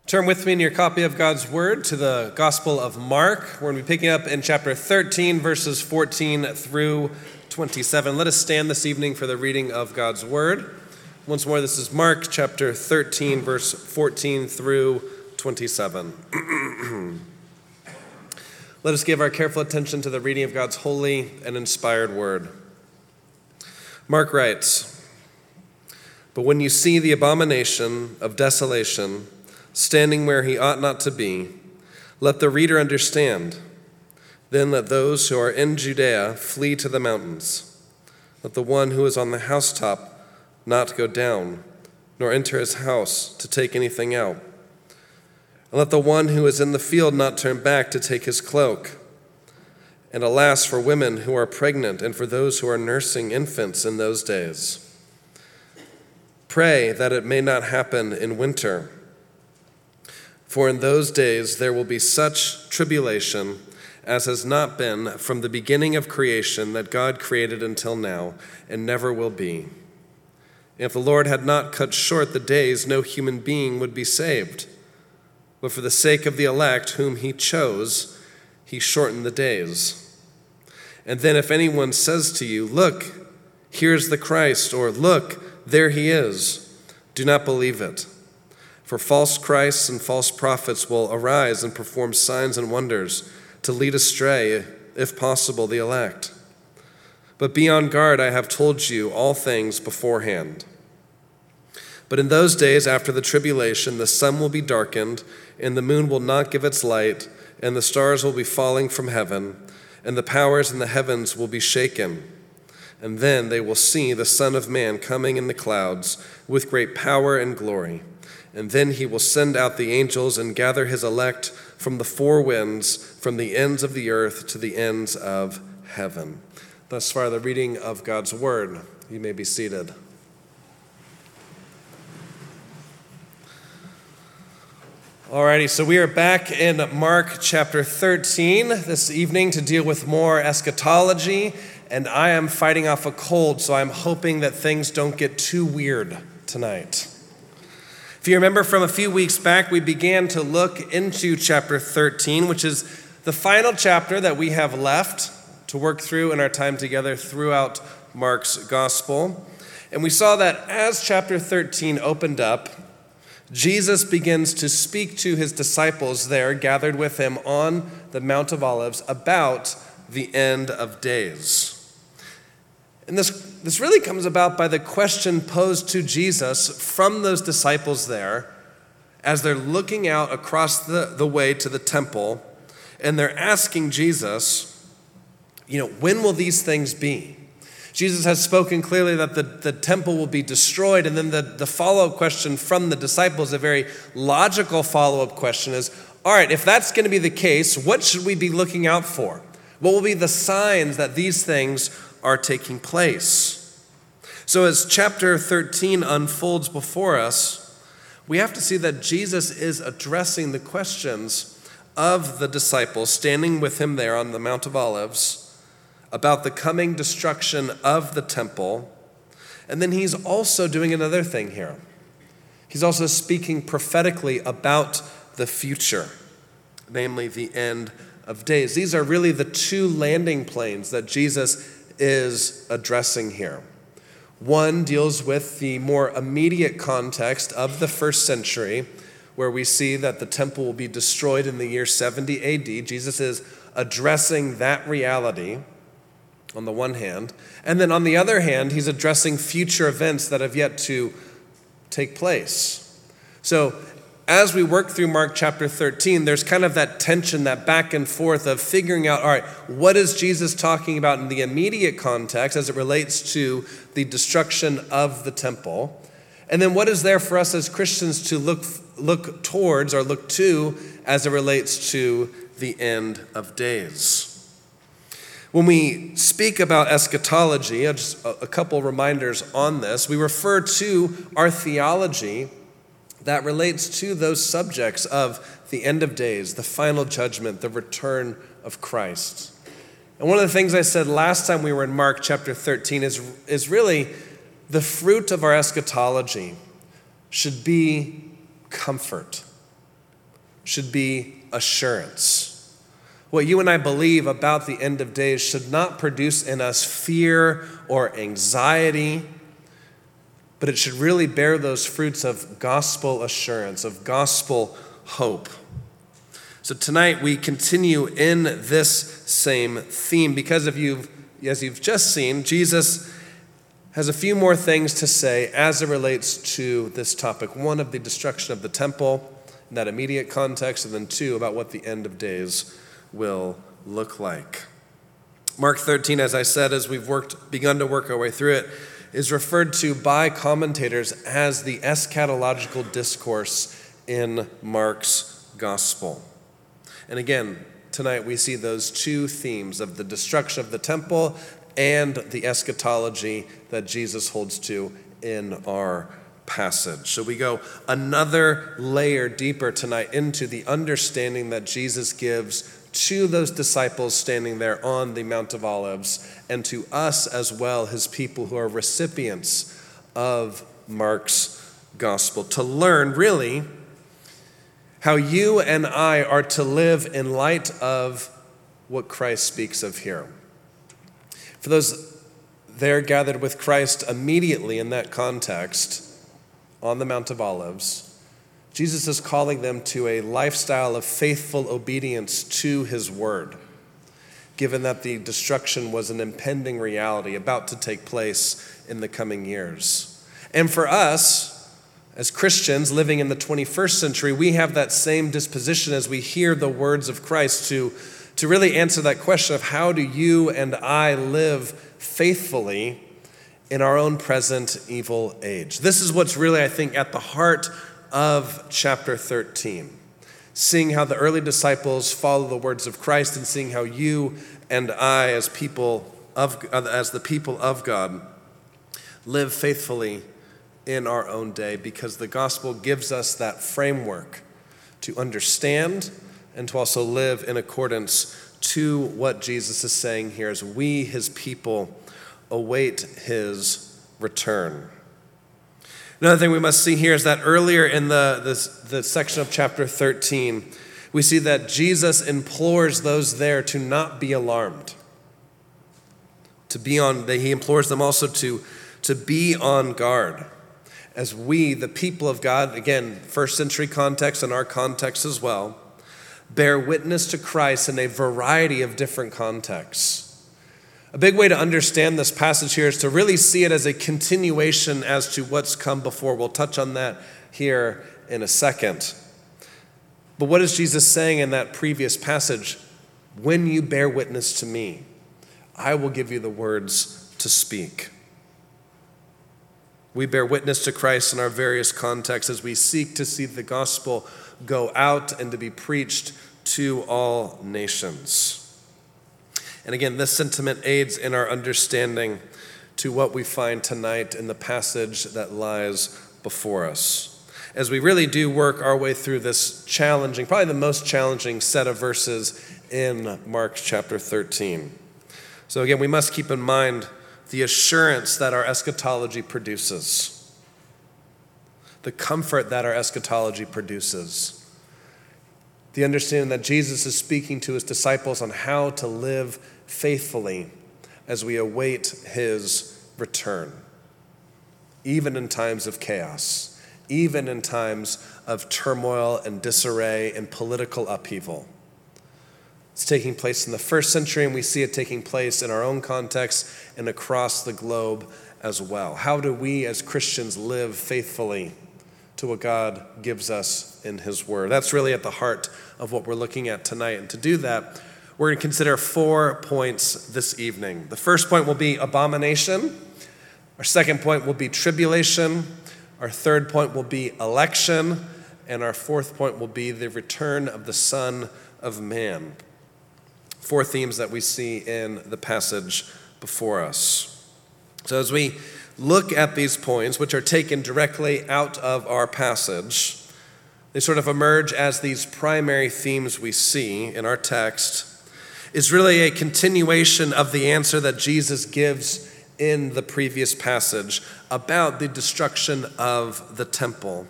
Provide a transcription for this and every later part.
Turn with me in your copy of God's Word to the Gospel of Mark. We're going to be picking up in chapter 13, verses 14 through 27. Let us stand this evening for the reading of God's Word. Once more, this is Mark chapter 13, verse 14 through 27. Let us give our careful attention to the reading of God's holy and inspired Word. Mark writes, "But when you see the abomination of desolation standing where he ought not to be, let the reader understand. Then let those who are in Judea flee to the mountains. Let the one who is on the housetop not go down, nor enter his house to take anything out. And let the one who is in the field not turn back to take his cloak. And alas for women who are pregnant and for those who are nursing infants in those days. Pray that it may not happen in winter. For in those days there will be such tribulation as has not been from the beginning of creation that God created until now, and never will be. If the Lord had not cut short the days, no human being would be saved. But for the sake of the elect whom he chose, he shortened the days. And then if anyone says to you, 'Look, here's the Christ,' or 'Look, there he is,' do not believe it. For false Christs and false prophets will arise and perform signs and wonders to lead astray, if possible, the elect. But be on guard, I have told you all things beforehand. But in those days after the tribulation, the sun will be darkened, and the moon will not give its light, and the stars will be falling from heaven, and the powers in the heavens will be shaken. And then they will see the Son of Man coming in the clouds with great power and glory. And then he will send out the angels and gather his elect from the four winds, from the ends of the earth to the ends of heaven." Thus far, the reading of God's word. You may be seated. Alrighty, so we are back in Mark chapter 13 this evening to deal with more eschatology, and I am fighting off a cold, so I'm hoping that things don't get too weird tonight. If you remember from a few weeks back, we began to look into chapter 13, which is the final chapter that we have left to work through in our time together throughout Mark's gospel. And we saw that as chapter 13 opened up, Jesus begins to speak to his disciples there, gathered with him on the Mount of Olives, about the end of days. And this really comes about by the question posed to Jesus from those disciples there as they're looking out across the way to the temple, and they're asking Jesus, when will these things be? Jesus has spoken clearly that the temple will be destroyed, and then the follow-up question from the disciples, a very logical follow-up question is, all right, if that's going to be the case, what should we be looking out for? What will be the signs that these things are taking place? So as chapter 13 unfolds before us, we have to see that Jesus is addressing the questions of the disciples standing with him there on the Mount of Olives about the coming destruction of the temple. And then he's also doing another thing here. He's also speaking prophetically about the future, namely the end of days. These are really the two landing planes that Jesus is addressing here. One deals with the more immediate context of the first century, where we see that the temple will be destroyed in the year 70 AD. Jesus is addressing that reality on the one hand. And then on the other hand, he's addressing future events that have yet to take place. So as we work through Mark chapter 13, there's kind of that tension, that back and forth of figuring out, all right, what is Jesus talking about in the immediate context as it relates to the destruction of the temple? And then what is there for us as Christians to look towards or look to as it relates to the end of days? When we speak about eschatology, just a couple reminders on this, we refer to our theology that relates to those subjects of the end of days, the final judgment, the return of Christ. And one of the things I said last time we were in Mark chapter 13 is really the fruit of our eschatology should be comfort. should be assurance. What you and I believe about the end of days should not produce in us fear or anxiety, but it should really bear those fruits of gospel assurance, of gospel hope. So tonight we continue in this same theme because as you've just seen, Jesus has a few more things to say as it relates to this topic. One, of the destruction of the temple in that immediate context, and then two, about what the end of days will look like. Mark 13, as I said, as we've begun to work our way through it, is referred to by commentators as the eschatological discourse in Mark's gospel. And again, tonight we see those two themes of the destruction of the temple and the eschatology that Jesus holds to in our passage. So we go another layer deeper tonight into the understanding that Jesus gives to those disciples standing there on the Mount of Olives, and to us as well, his people who are recipients of Mark's gospel, to learn really how you and I are to live in light of what Christ speaks of here. For those there gathered with Christ immediately in that context on the Mount of Olives, Jesus is calling them to a lifestyle of faithful obedience to his word, given that the destruction was an impending reality about to take place in the coming years. And for us, as Christians living in the 21st century, we have that same disposition as we hear the words of Christ to really answer that question of how do you and I live faithfully in our own present evil age. This is what's really, I think, at the heart of chapter 13. Seeing how the early disciples follow the words of Christ, and seeing how you and I, as the people of God, live faithfully in our own day, because the gospel gives us that framework to understand and to also live in accordance to what Jesus is saying here as we, his people, await his return. Another thing we must see here is that earlier in the section of chapter 13, we see that Jesus implores those there to not be alarmed. He implores them also to be on guard. As we, the people of God, again, first century context and our context as well, bear witness to Christ in a variety of different contexts. A big way to understand this passage here is to really see it as a continuation as to what's come before. We'll touch on that here in a second. But what is Jesus saying in that previous passage? When you bear witness to me, I will give you the words to speak. We bear witness to Christ in our various contexts as we seek to see the gospel go out and to be preached to all nations. And again, this sentiment aids in our understanding to what we find tonight in the passage that lies before us. As we really do work our way through this challenging, probably the most challenging set of verses in Mark chapter 13. So again, we must keep in mind the assurance that our eschatology produces, the comfort that our eschatology produces, the understanding that Jesus is speaking to his disciples on how to live faithfully as we await his return, even in times of chaos, even in times of turmoil and disarray and political upheaval. It's taking place in the first century, and we see it taking place in our own context and across the globe as well. How do we as Christians live faithfully to what God gives us in his word? That's really at the heart of what we're looking at tonight. And to do that, we're going to consider 4 points this evening. The first point will be abomination. Our second point will be tribulation. Our third point will be election. And our fourth point will be the return of the Son of Man. 4 themes that we see in the passage before us. So as we look at these points, which are taken directly out of our passage, they sort of emerge as these primary themes we see in our text, is really a continuation of the answer that Jesus gives in the previous passage about the destruction of the temple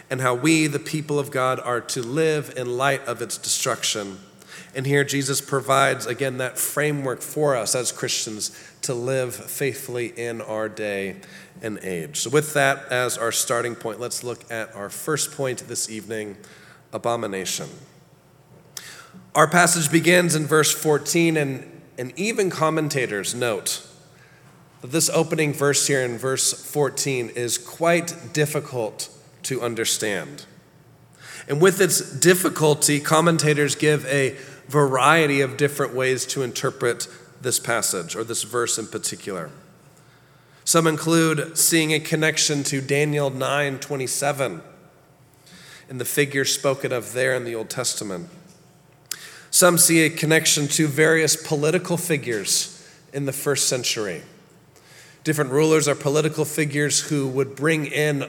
and how we, the people of God, are to live in light of its destruction. And here Jesus provides, again, that framework for us as Christians to live faithfully in our day and age. So with that as our starting point, let's look at our first point this evening, abomination. Our passage begins in verse 14, and even commentators note that this opening verse here in verse 14 is quite difficult to understand. And with its difficulty, commentators give a variety of different ways to interpret this passage, or this verse in particular. Some include seeing a connection to Daniel 9:27 and the figure spoken of there in the Old Testament. Some see a connection to various political figures in the first century. Different rulers or political figures who would bring in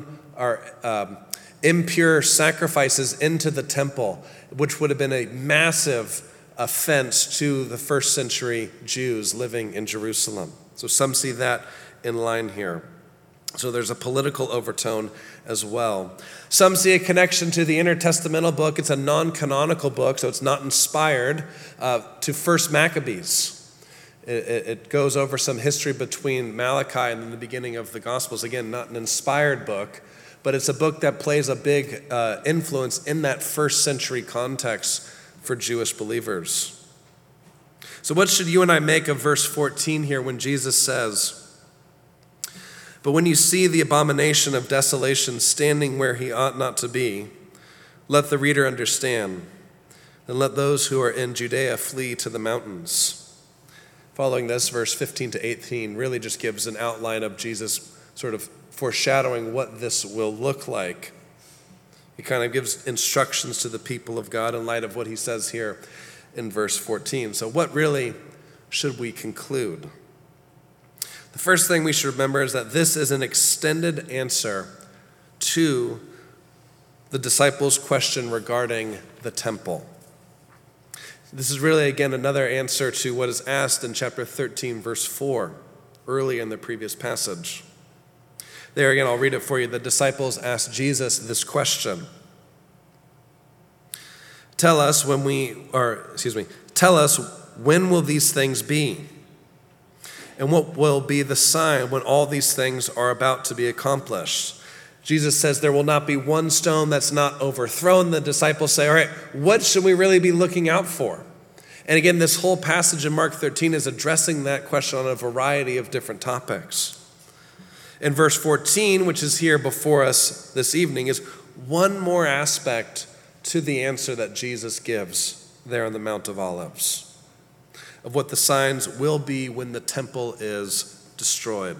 impure sacrifices into the temple, which would have been a massive offense to the first century Jews living in Jerusalem. So some see that in line here. So there's a political overtone as well. Some see a connection to the intertestamental book. It's a non-canonical book, so it's not inspired, to First Maccabees. It goes over some history between Malachi and the beginning of the Gospels. Again, not an inspired book, but it's a book that plays a big influence in that first century context for Jewish believers. So what should you and I make of verse 14 here when Jesus says, "But when you see the abomination of desolation standing where he ought not to be, let the reader understand, and let those who are in Judea flee to the mountains." Following this, verse 15 to 18 really just gives an outline of Jesus sort of foreshadowing what this will look like. He kind of gives instructions to the people of God in light of what he says here in verse 14. So what really should we conclude? The first thing we should remember is that this is an extended answer to the disciples' question regarding the temple. This is really, again, another answer to what is asked in chapter 13, verse 4, early in the previous passage. There again, I'll read it for you. The disciples asked Jesus this question. Tell us when will these things be? And what will be the sign when all these things are about to be accomplished? Jesus says there will not be one stone that's not overthrown. The disciples say, all right, what should we really be looking out for? And again, this whole passage in Mark 13 is addressing that question on a variety of different topics. In verse 14, which is here before us this evening, is one more aspect to the answer that Jesus gives there on the Mount of Olives, of what the signs will be when the temple is destroyed.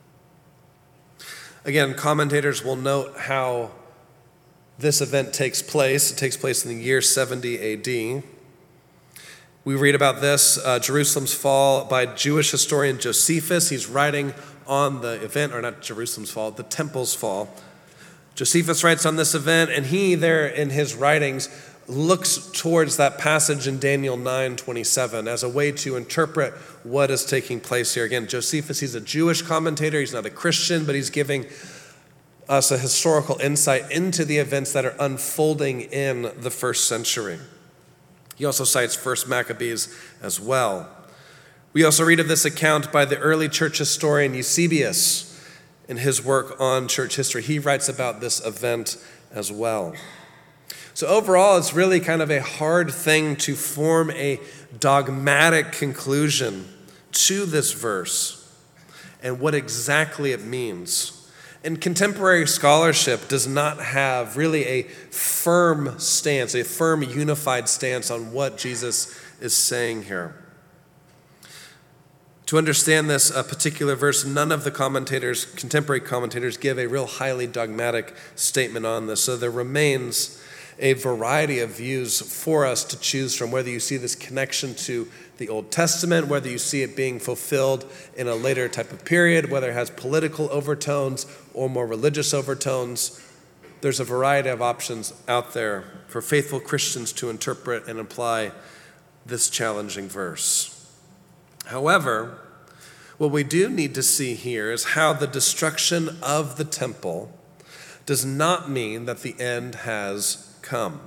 Again, commentators will note how this event takes place. It takes place in the year 70 AD. We read about this, Jerusalem's fall, by Jewish historian Josephus. He's writing on the event, or not Jerusalem's fall, the temple's fall. Josephus writes on this event, and he there in his writings looks towards that passage in Daniel 9:27 as a way to interpret what is taking place here. Again, Josephus, he's a Jewish commentator. He's not a Christian, but he's giving us a historical insight into the events that are unfolding in the first century. He also cites First Maccabees as well. We also read of this account by the early church historian Eusebius in his work on church history. He writes about this event as well. So overall, it's really kind of a hard thing to form a dogmatic conclusion to this verse and what exactly it means. And contemporary scholarship does not have really a firm stance, a firm unified stance on what Jesus is saying here. To understand this particular verse, none of the contemporary commentators, give a real highly dogmatic statement on this. So there remains a variety of views for us to choose from, whether you see this connection to the Old Testament, whether you see it being fulfilled in a later type of period, whether it has political overtones or more religious overtones. There's a variety of options out there for faithful Christians to interpret and apply this challenging verse. However, what we do need to see here is how the destruction of the temple does not mean that the end has come.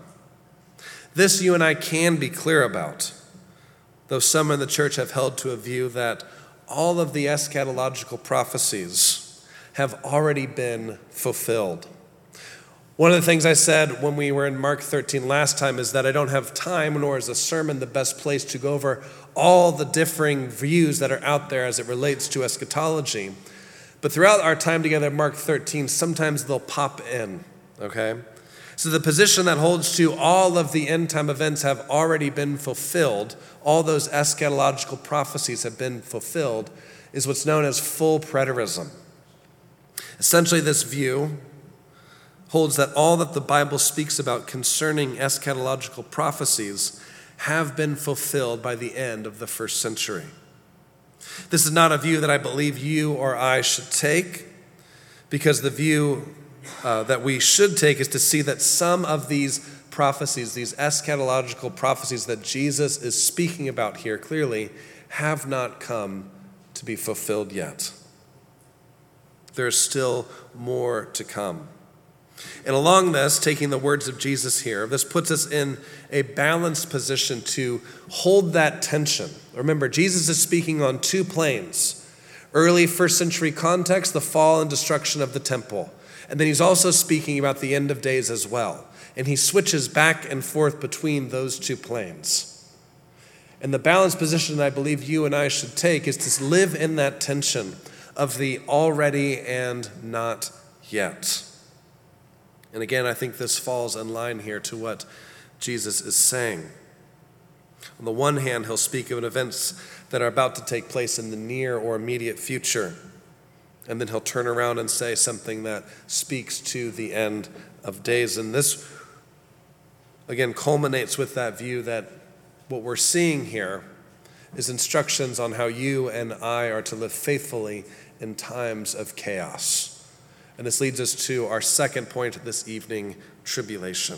This you and I can be clear about, though some in the church have held to a view that all of the eschatological prophecies have already been fulfilled. One of the things I said when we were in Mark 13 last time is that I don't have time, nor is a sermon the best place to go over all the differing views that are out there as it relates to eschatology. But throughout our time together at Mark 13, sometimes they'll pop in, okay? So the position that holds to all of the end time events have already been fulfilled, all those eschatological prophecies have been fulfilled, is what's known as full preterism. Essentially, this view holds that all that the Bible speaks about concerning eschatological prophecies have been fulfilled by the end of the first century. This is not a view that I believe you or I should take, because the view that we should take is to see that some of these prophecies, these eschatological prophecies that Jesus is speaking about here clearly, have not come to be fulfilled yet. There's still more to come. And along this, taking the words of Jesus here, this puts us in a balanced position to hold that tension. Remember, Jesus is speaking on two planes. Early first century context, the fall and destruction of the temple. And then he's also speaking about the end of days as well. And he switches back and forth between those two planes. And the balanced position I believe you and I should take is to live in that tension of the already and not yet. And again, I think this falls in line here to what Jesus is saying. On the one hand, he'll speak of events that are about to take place in the near or immediate future. And then he'll turn around and say something that speaks to the end of days. And this, again, culminates with that view that what we're seeing here is instructions on how you and I are to live faithfully in times of chaos. And this leads us to our second point this evening, tribulation.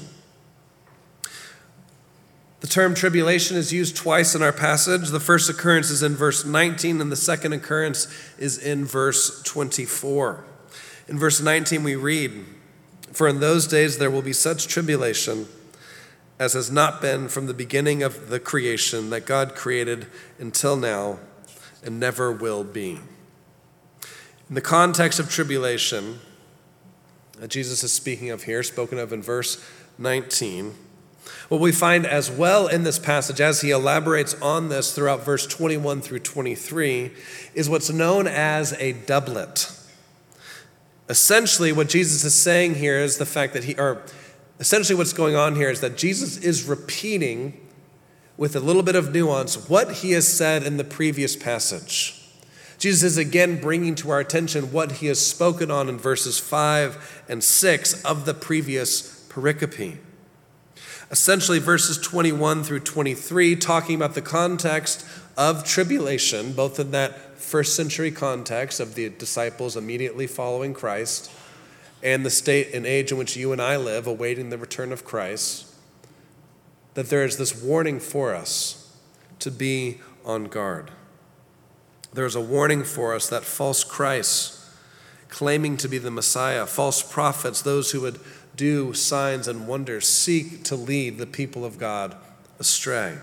The term tribulation is used twice in our passage. The first occurrence is in verse 19, and the second occurrence is in verse 24. In verse 19 we read, "For in those days there will be such tribulation as has not been from the beginning of the creation that God created until now and never will be." In the context of tribulation that Jesus is speaking of here, spoken of in verse 19, what we find as well in this passage, as he elaborates on this throughout verse 21 through 23, is what's known as a doublet. Essentially, what Jesus is saying here is the fact that essentially what's going on here is that Jesus is repeating with a little bit of nuance what he has said in the previous passage. Jesus is again bringing to our attention what he has spoken on in verses 5 and 6 of the previous pericope. Essentially, verses 21 through 23, talking about the context of tribulation, both in that first century context of the disciples immediately following Christ, and the state and age in which you and I live, awaiting the return of Christ, that there is this warning for us to be on guard. There's a warning for us that false Christs, claiming to be the Messiah, false prophets, those who would do signs and wonders, seek to lead the people of God astray.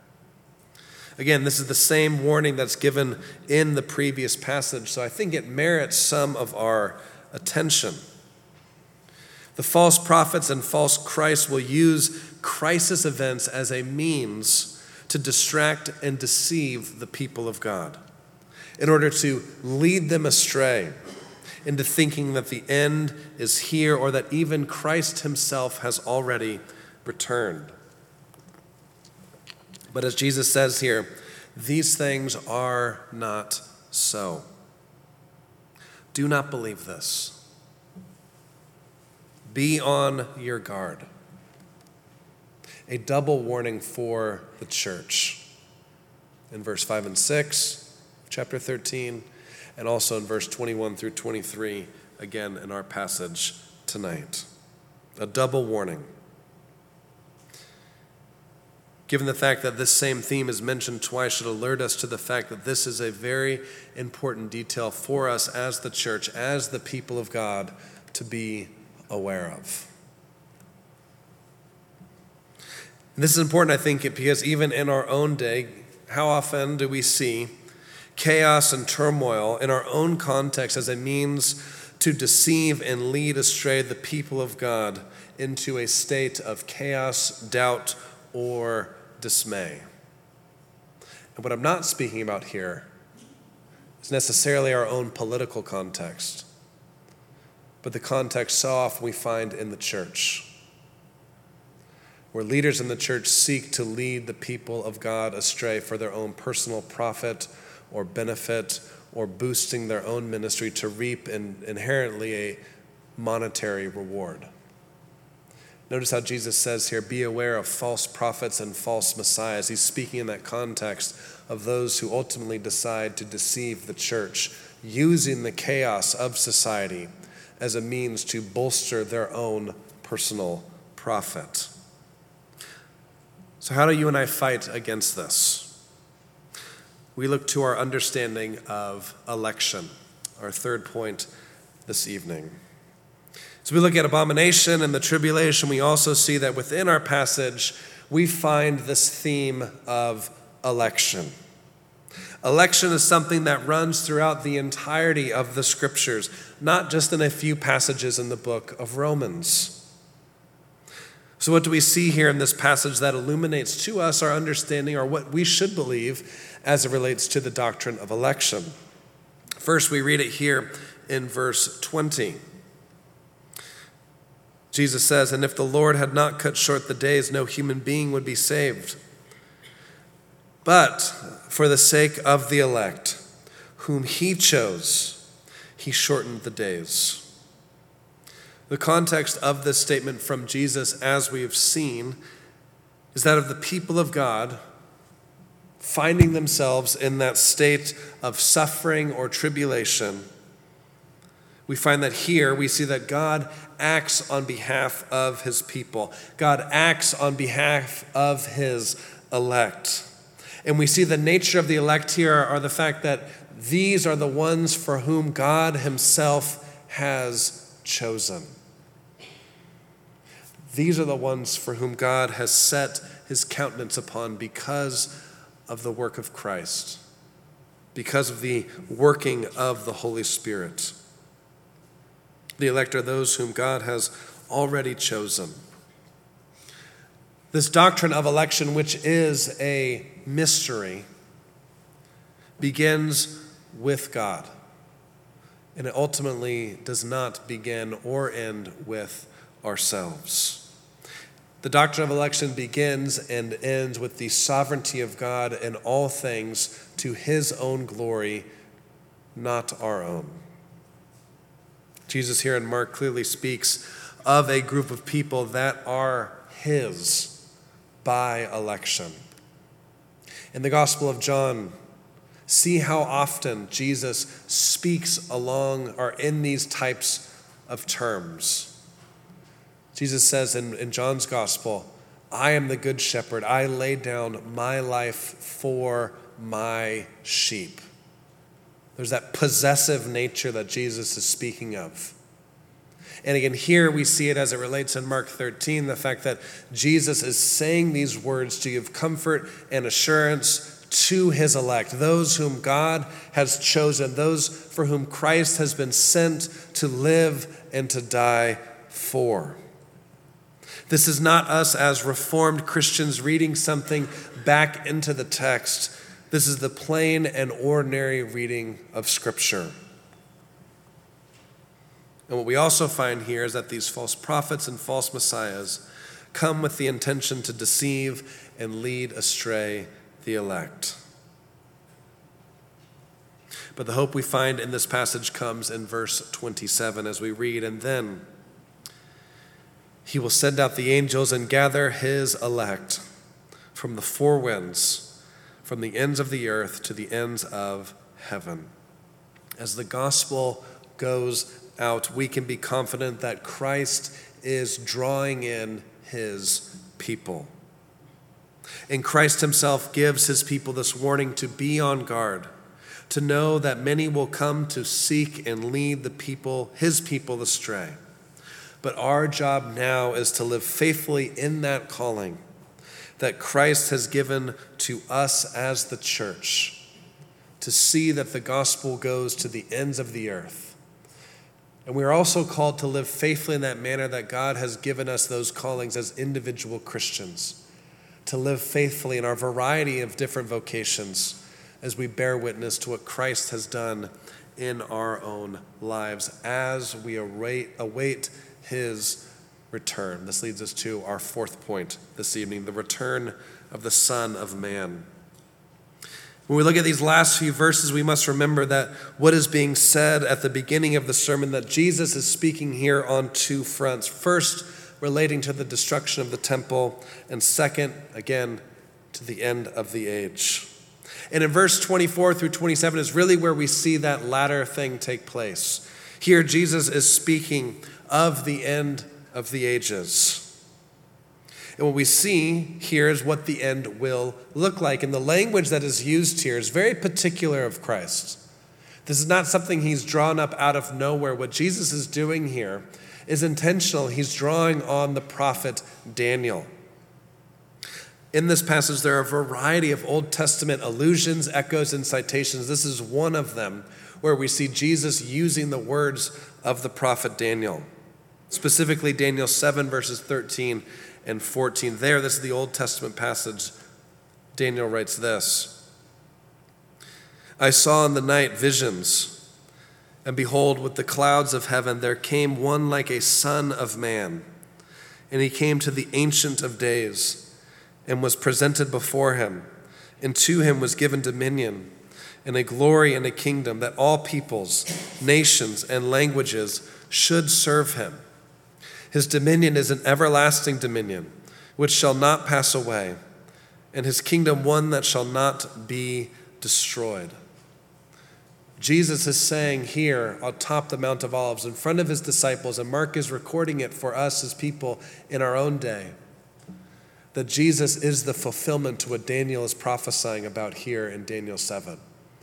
Again, this is the same warning that's given in the previous passage, so I think it merits some of our attention. The false prophets and false Christs will use crisis events as a means to distract and deceive the people of God, in order to lead them astray into thinking that the end is here or that even Christ himself has already returned. But as Jesus says here, these things are not so. Do not believe this. Be on your guard. A double warning for the church. In verse 5 and 6, chapter 13, and also in verse 21 through 23, again in our passage tonight. A double warning. Given the fact that this same theme is mentioned twice, should alert us to the fact that this is a very important detail for us as the church, as the people of God, to be aware of. And this is important, I think, because even in our own day, how often do we see chaos and turmoil in our own context as a means to deceive and lead astray the people of God into a state of chaos, doubt, or dismay? And what I'm not speaking about here is necessarily our own political context, but the context so often we find in the church, where leaders in the church seek to lead the people of God astray for their own personal profit or benefit, or boosting their own ministry to reap inherently a monetary reward. Notice how Jesus says here, be aware of false prophets and false messiahs. He's speaking in that context of those who ultimately decide to deceive the church, using the chaos of society as a means to bolster their own personal profit. So how do you and I fight against this? We look to our understanding of election, our third point this evening. As we look at abomination and the tribulation, we also see that within our passage, we find this theme of election. Election is something that runs throughout the entirety of the scriptures, not just in a few passages in the book of Romans. So what do we see here in this passage that illuminates to us our understanding, or what we should believe as it relates to the doctrine of election? First, we read it here in verse 20. Jesus says, "And if the Lord had not cut short the days, no human being would be saved. But for the sake of the elect, whom he chose, he shortened the days." The context of this statement from Jesus, as we have seen, is that of the people of God finding themselves in that state of suffering or tribulation. We find that here we see that God acts on behalf of his people. God acts on behalf of his elect. And we see the nature of the elect here are the fact that these are the ones for whom God himself has chosen. These are the ones for whom God has set his countenance upon because of the work of Christ, because of the working of the Holy Spirit. The elect are those whom God has already chosen. This doctrine of election, which is a mystery, begins with God, and it ultimately does not begin or end with ourselves. The doctrine of election begins and ends with the sovereignty of God in all things to his own glory, not our own. Jesus here in Mark clearly speaks of a group of people that are his by election. In the Gospel of John, see how often Jesus speaks along or in these types of terms. Jesus says in John's Gospel, "I am the good shepherd. I lay down my life for my sheep." There's that possessive nature that Jesus is speaking of. And again, here we see it as it relates in Mark 13, the fact that Jesus is saying these words to give comfort and assurance to his elect, those whom God has chosen, those for whom Christ has been sent to live and to die for. This is not us as Reformed Christians reading something back into the text. This is the plain and ordinary reading of Scripture. And what we also find here is that these false prophets and false messiahs come with the intention to deceive and lead astray the elect. But the hope we find in this passage comes in verse 27 as we read, "And then he will send out the angels and gather his elect from the four winds, from the ends of the earth to the ends of heaven." As the gospel goes out, we can be confident that Christ is drawing in his people. And Christ himself gives his people this warning to be on guard, to know that many will come to seek and lead the people, his people, astray. But our job now is to live faithfully in that calling that Christ has given to us as the church, to see that the gospel goes to the ends of the earth. And we are also called to live faithfully in that manner that God has given us those callings as individual Christians, to live faithfully in our variety of different vocations as we bear witness to what Christ has done in our own lives as we await his return. This leads us to our fourth point this evening, the return of the Son of Man. When we look at these last few verses, we must remember that what is being said at the beginning of the sermon, that Jesus is speaking here on two fronts. First, relating to the destruction of the temple, and second, again, to the end of the age. And in verse 24 through 27 is really where we see that latter thing take place. Here, Jesus is speaking of the end of the ages. And what we see here is what the end will look like. And the language that is used here is very particular of Christ. This is not something he's drawn up out of nowhere. What Jesus is doing here is intentional. He's drawing on the prophet Daniel. In this passage, there are a variety of Old Testament allusions, echoes, and citations. This is one of them where we see Jesus using the words of the prophet Daniel. Specifically, Daniel 7, verses 13 and 14. This is the Old Testament passage. Daniel writes this: I saw in the night visions, and behold, with the clouds of heaven there came one like a son of man. And he came to the Ancient of Days, and was presented before him. And to him was given dominion, and a glory and a kingdom, that all peoples, nations, and languages should serve him. His dominion is an everlasting dominion, which shall not pass away, and his kingdom one that shall not be destroyed. Jesus is saying here atop the Mount of Olives in front of his disciples, and Mark is recording it for us as people in our own day, that Jesus is the fulfillment to what Daniel is prophesying about here in Daniel 7.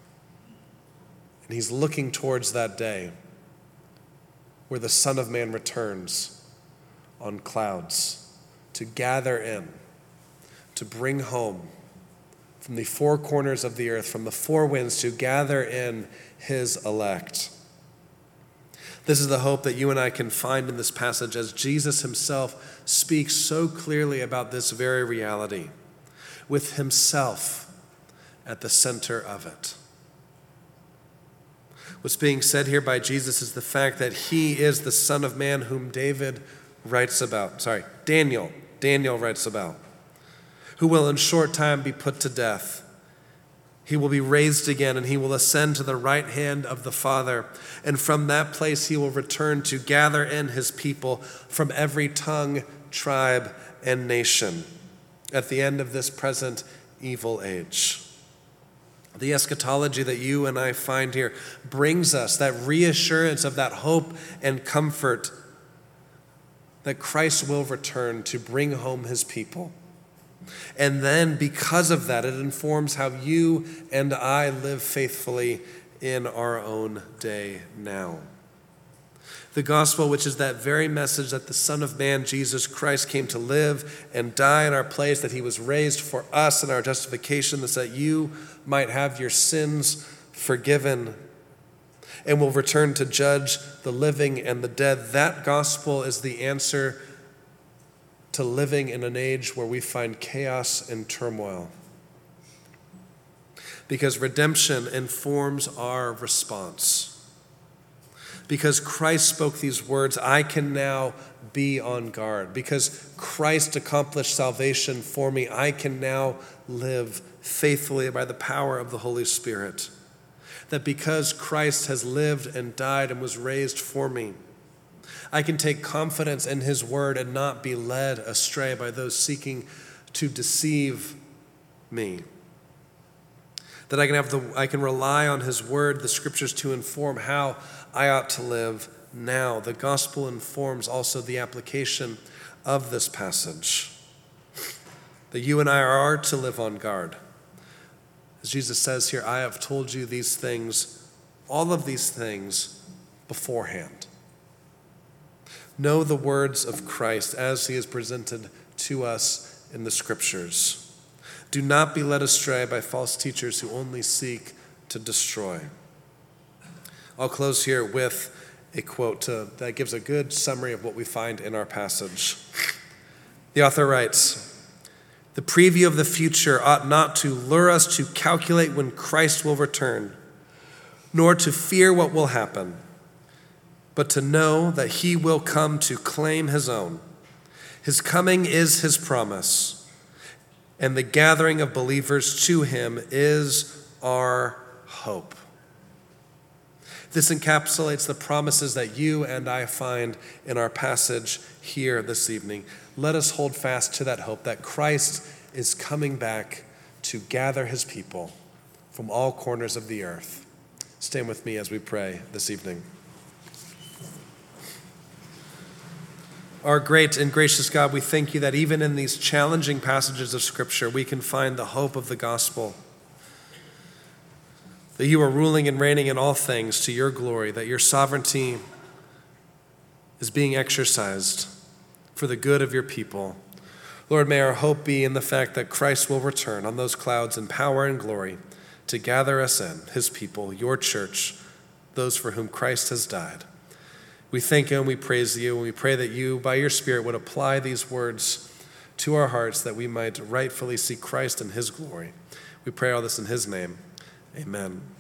And he's looking towards that day where the Son of Man returns on clouds to gather in, to bring home from the four corners of the earth, from the four winds, to gather in his elect. This is the hope that you and I can find in this passage as Jesus himself speaks so clearly about this very reality, with himself at the center of it. What's being said here by Jesus is the fact that he is the Son of Man whom Daniel writes about, who will in short time be put to death. He will be raised again, and he will ascend to the right hand of the Father. And from that place he will return to gather in his people from every tongue, tribe, and nation at the end of this present evil age. The eschatology that you and I find here brings us that reassurance of that hope and comfort that Christ will return to bring home his people. And then because of that, it informs how you and I live faithfully in our own day now. The gospel, which is that very message that the Son of Man, Jesus Christ, came to live and die in our place, that he was raised for us in our justification, that you might have your sins forgiven and will return to judge the living and the dead. That gospel is the answer to living in an age where we find chaos and turmoil. Because redemption informs our response. Because Christ spoke these words, I can now be on guard. Because Christ accomplished salvation for me, I can now live faithfully by the power of the Holy Spirit. That because Christ has lived and died and was raised for me, I can take confidence in his word and not be led astray by those seeking to deceive me. That I can rely on his word, the scriptures, to inform how I ought to live now. The gospel informs also the application of this passage. That you and I are to live on guard. As Jesus says here, I have told you these things, all of these things beforehand. know the words of Christ as he is presented to us in the Scriptures. Do not be led astray by false teachers who only seek to destroy. I'll close here with a quote that gives a good summary of what we find in our passage. The author writes, "The preview of the future ought not to lure us to calculate when Christ will return, nor to fear what will happen, but to know that he will come to claim his own. His coming is his promise, and the gathering of believers to him is our hope." This encapsulates the promises that you and I find in our passage here this evening. Let us hold fast to that hope that Christ is coming back to gather his people from all corners of the earth. Stand with me as we pray this evening. Our great and gracious God, we thank you that even in these challenging passages of Scripture, we can find the hope of the gospel. That you are ruling and reigning in all things to your glory, that your sovereignty is being exercised for the good of your people. Lord, may our hope be in the fact that Christ will return on those clouds in power and glory to gather us in, his people, your church, those for whom Christ has died. We thank you and we praise you, and we pray that you, by your Spirit, would apply these words to our hearts that we might rightfully see Christ in his glory. We pray all this in his name. Amen.